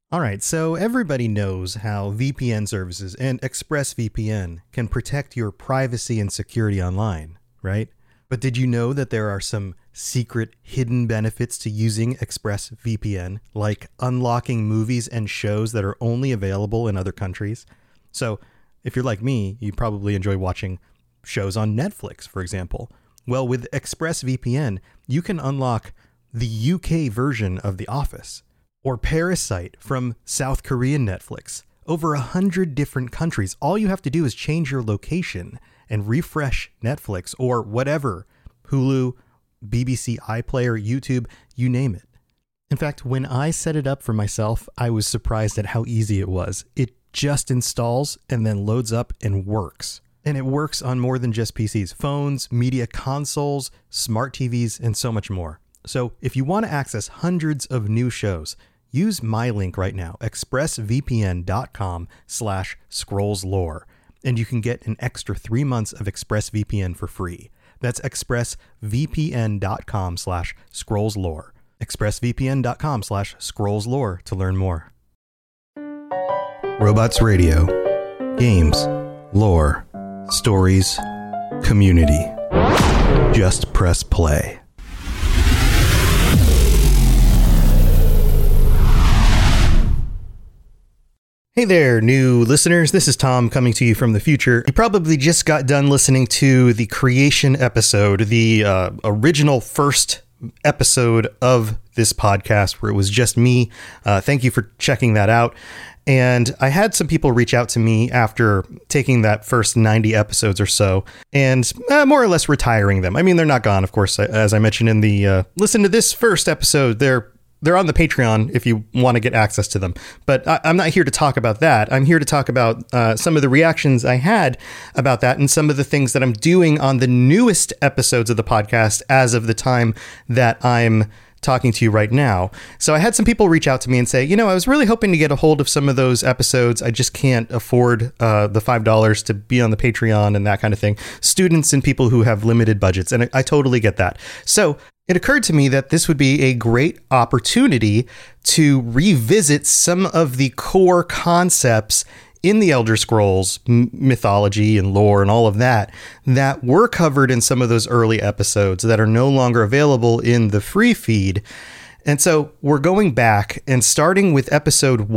All right, so everybody knows how VPN services and ExpressVPN can protect your privacy and security online, right? But did you know that there are some secret hidden benefits to using ExpressVPN, like unlocking movies and shows that are only available in other countries? So if you're like me, you probably enjoy watching shows on Netflix, for example. Well, with ExpressVPN, you can unlock the UK version of The Office, or Parasite from South Korean Netflix. Over 100 different countries. All you have to do is change your location and refresh Netflix or whatever, Hulu, BBC iPlayer, YouTube, you name it. In fact, when I set it up for myself, I was surprised at how easy it was. It just installs and then loads up and works. And it works on more than just PCs, phones, media consoles, smart TVs, and so much more. So if you want to access hundreds of new shows, use my link right now, expressvpn.com/scrollslore, and you can get an extra 3 months of ExpressVPN for free. That's expressvpn.com/scrollslore. expressvpn.com/scrollslore to learn more. Robots Radio. Games, lore, stories, community. Just press play. Hey there, new listeners. This is Tom coming to you from the future. You probably just got done listening to the creation episode, the original first episode of this podcast where it was just me. Thank you for checking that out. And I had some people reach out to me after taking that first 90 episodes or so and more or less retiring them. I mean, they're not gone, of course. As I mentioned in the listen to this first episode, they're on the Patreon if you want to get access to them. But I'm not here to talk about that. I'm here to talk about some of the reactions I had about that and some of the things that I'm doing on the newest episodes of the podcast as of the time that I'm talking to you right now. So I had some people reach out to me and say, I was really hoping to get a hold of some of those episodes. I just can't afford the $5 to be on the Patreon and that kind of thing. Students and people who have limited budgets. And I totally get that. So it occurred to me that this would be a great opportunity to revisit some of the core concepts in the Elder Scrolls mythology and lore and all of that were covered in some of those early episodes that are no longer available in the free feed. And so we're going back and starting with episode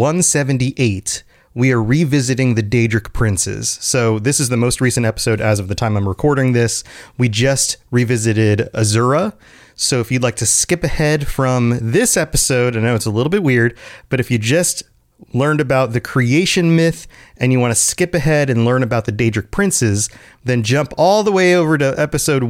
178, we are revisiting the Daedric Princes. So this is the most recent episode as of the time I'm recording this. We just revisited Azura. So if you'd like to skip ahead from this episode, I know it's a little bit weird, but if you just learned about the creation myth and you want to skip ahead and learn about the Daedric Princes, then jump all the way over to episode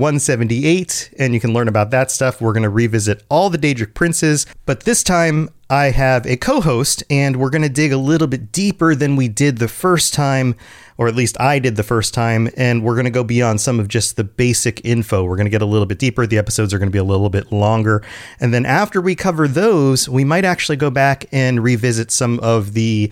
178 and you can learn about that stuff. We're going to revisit all the Daedric Princes, but this time I have a co-host and we're going to dig a little bit deeper than we did the first time, or at least I did the first time, and we're going to go beyond some of just the basic info. We're going to get a little bit deeper. The episodes are going to be a little bit longer. And then after we cover those, we might actually go back and revisit some of the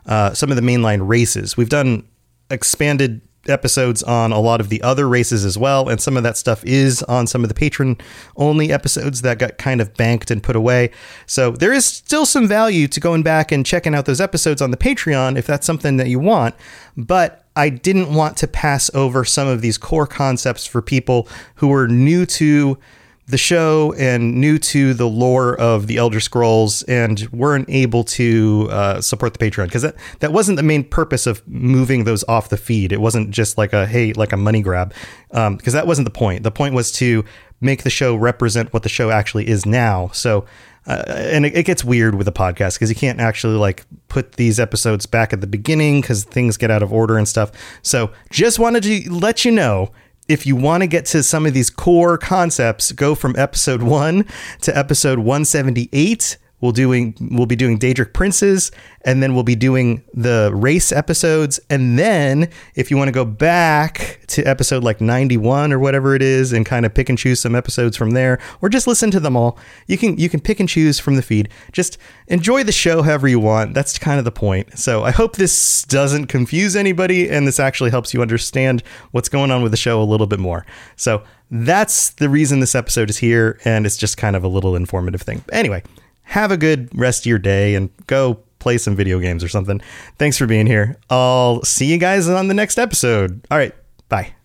mainline races. We've done expanded episodes on a lot of the other races as well, and some of that stuff is on some of the patron only episodes that got kind of banked and put away. So there is still some value to going back and checking out those episodes on the Patreon if that's something that you want, but I didn't want to pass over some of these core concepts for people who are new to the show and new to the lore of the Elder Scrolls and weren't able to support the Patreon, because that wasn't the main purpose of moving those off the feed. It wasn't just like a money grab, because that wasn't the point. The point was to make the show represent what the show actually is now. So and it gets weird with a podcast because you can't actually like put these episodes back at the beginning because things get out of order and stuff. So just wanted to let you know, if you want to get to some of these core concepts, go from episode 1 to episode 178. We'll be doing Daedric Princes, and then we'll be doing the race episodes. And then if you want to go back to episode like 91 or whatever it is and kind of pick and choose some episodes from there, or just listen to them all, you can pick and choose from the feed. Just enjoy the show however you want. That's kind of the point. So I hope this doesn't confuse anybody and this actually helps you understand what's going on with the show a little bit more. So that's the reason this episode is here, and it's just kind of a little informative thing. Anyway, have a good rest of your day and go play some video games or something. Thanks for being here. I'll see you guys on the next episode. All right. Bye.